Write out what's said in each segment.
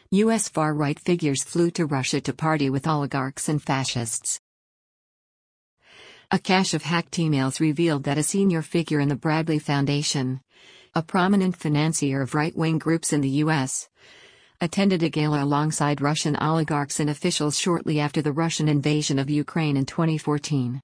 U.S. far-right figures flew to Russia to party with oligarchs and fascists. A cache of hacked emails revealed that a senior figure in the Bradley Foundation, a prominent financier of right-wing groups in the U.S., attended a gala alongside Russian oligarchs and officials shortly after the Russian invasion of Ukraine in 2014.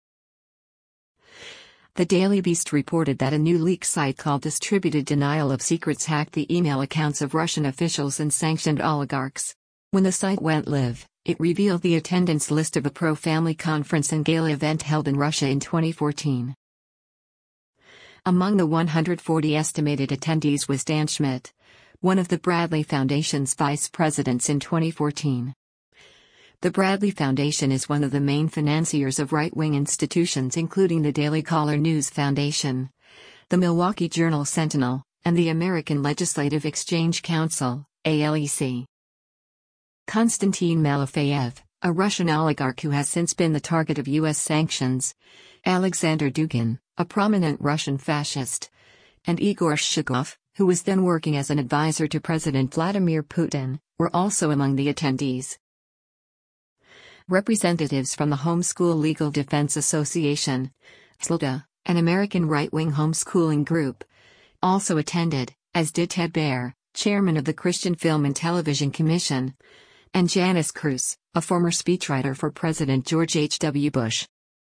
The Daily Beast reported that a new leak site called Distributed Denial of Secrets hacked the email accounts of Russian officials and sanctioned oligarchs. When the site went live, it revealed the attendance list of a pro-family conference and gala event held in Russia in 2014. Among the 140 estimated attendees was Dan Schmidt, one of the Bradley Foundation's vice presidents in 2014. The Bradley Foundation is one of the main financiers of right-wing institutions including the Daily Caller News Foundation, the Milwaukee Journal Sentinel, and the American Legislative Exchange Council, ALEC. Konstantin Malafeyev, a Russian oligarch who has since been the target of U.S. sanctions, Alexander Dugin, a prominent Russian fascist, and Igor Shchikov, who was then working as an advisor to President Vladimir Putin, were also among the attendees. Representatives from the Homeschool Legal Defense Association, HLDA, an American right-wing homeschooling group, also attended, as did Ted Baer, chairman of the Christian Film and Television Commission, and Janice Cruz, a former speechwriter for President George H.W. Bush.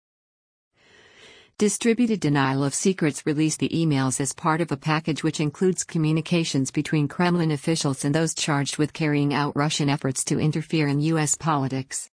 Distributed Denial of Secrets released the emails as part of a package which includes communications between Kremlin officials and those charged with carrying out Russian efforts to interfere in U.S. politics.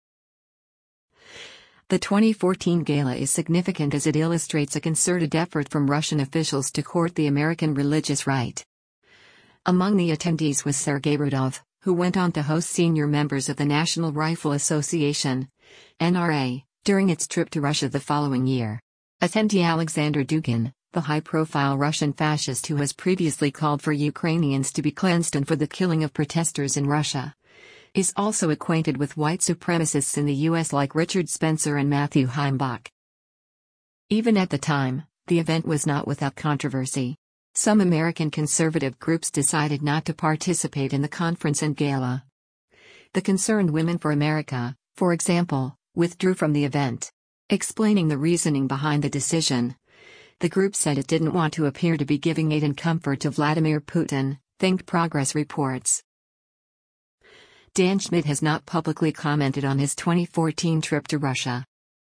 The 2014 gala is significant as it illustrates a concerted effort from Russian officials to court the American religious right. Among the attendees was Sergei Rudov, who went on to host senior members of the National Rifle Association, NRA, during its trip to Russia the following year. Attendee Alexander Dugin, the high-profile Russian fascist who has previously called for Ukrainians to be cleansed and for the killing of protesters in Russia, is also acquainted with white supremacists in the U.S. like Richard Spencer and Matthew Heimbach. Even at the time, the event was not without controversy. Some American conservative groups decided not to participate in the conference and gala. The Concerned Women for America, for example, withdrew from the event. Explaining the reasoning behind the decision, the group said it didn't want to appear to be giving aid and comfort to Vladimir Putin, Think Progress reports. Dan Schmidt has not publicly commented on his 2014 trip to Russia.